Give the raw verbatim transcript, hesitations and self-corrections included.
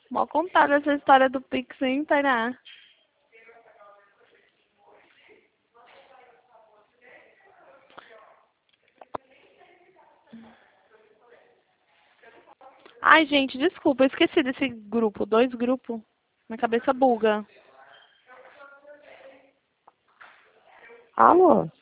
Mal contada essa história do Pix, hein, Tainá? Ai, gente, desculpa, eu esqueci desse grupo. Dois grupos. Minha cabeça buga. Alô?